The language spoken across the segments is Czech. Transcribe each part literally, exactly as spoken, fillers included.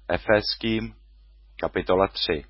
Efeským, kapitola tři.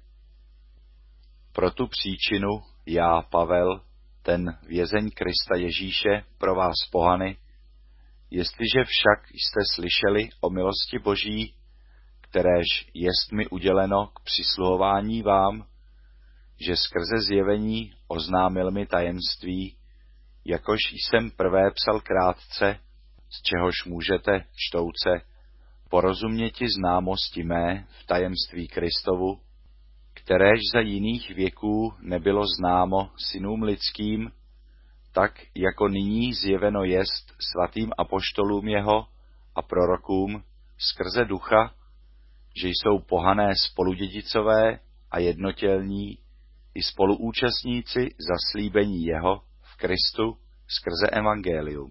Pro tu příčinu já, Pavel, ten vězeň Krista Ježíše pro vás pohany, jestliže však jste slyšeli o milosti Boží, kteréž jest mi uděleno k přisluhování vám, že skrze zjevení oznámil mi tajemství, jakož jsem prvé psal krátce, z čehož můžete, čtouce, porozuměti známosti mé v tajemství Kristovu, kteréž za jiných věků nebylo známo synům lidským, tak jako nyní zjeveno jest svatým apoštolům jeho a prorokům skrze ducha, že jsou pohané spoludědicové a jednotělní i spoluúčastníci zaslíbení jeho v Kristu skrze evangelium,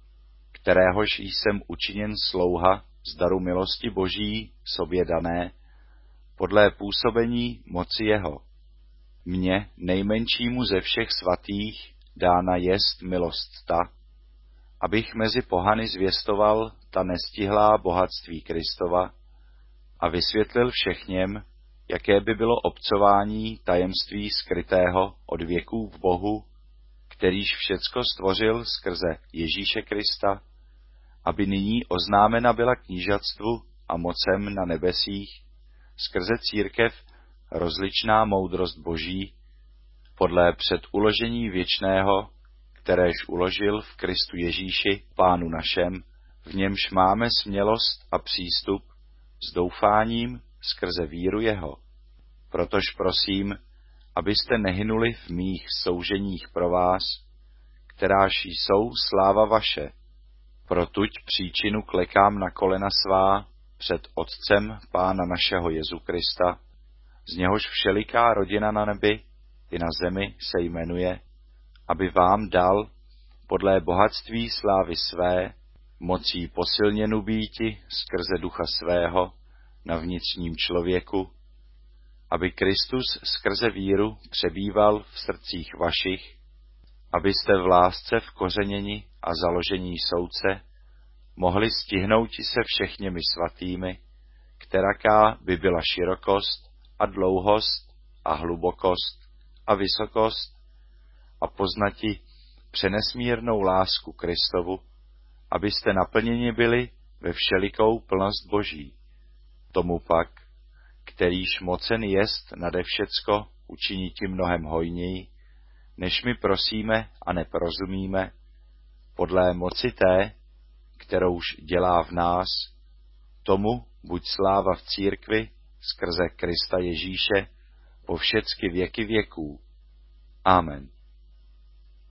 kteréhož jsem učiněn slouha z daru milosti Boží sobě dané, podle působení moci jeho. Mně, nejmenšímu ze všech svatých, dána jest milost ta, abych mezi pohany zvěstoval ta nestihlá bohatství Kristova a vysvětlil všechněm, jaké by bylo obcování tajemství skrytého od věků v Bohu, kterýž všecko stvořil skrze Ježíše Krista, aby nyní oznámena byla knížatstvu a mocem na nebesích, skrze církev rozličná moudrost Boží, podle předuložení věčného, kteréž uložil v Kristu Ježíši, Pánu našem, v němž máme smělost a přístup s doufáním skrze víru jeho. Protož prosím, abyste nehynuli v mých souženích pro vás, kteráž jsou sláva vaše. Protuď příčinu klekám na kolena svá před Otcem Pána našeho Jezu Krista, z něhož všeliká rodina na nebi i na zemi se jmenuje, aby vám dal podle bohatství slávy své mocí posilněnu býti skrze ducha svého na vnitřním člověku, aby Kristus skrze víru přebýval v srdcích vašich, abyste v lásce vkořeněni a založení soudce mohli stihnout se všechněmi svatými, kteraká by byla širokost a dlouhost a hlubokost a vysokost a poznati přenesmírnou lásku Kristovu, abyste naplněni byli ve všelikou plnost Boží. Tomu pak, kterýž mocen jest nade všecko učiniti mnohem hojněji, než my prosíme a neporozumíme, podle moci té, kterouž dělá v nás, tomu buď sláva v církvi skrze Krista Ježíše po všecky věky věků. Amen.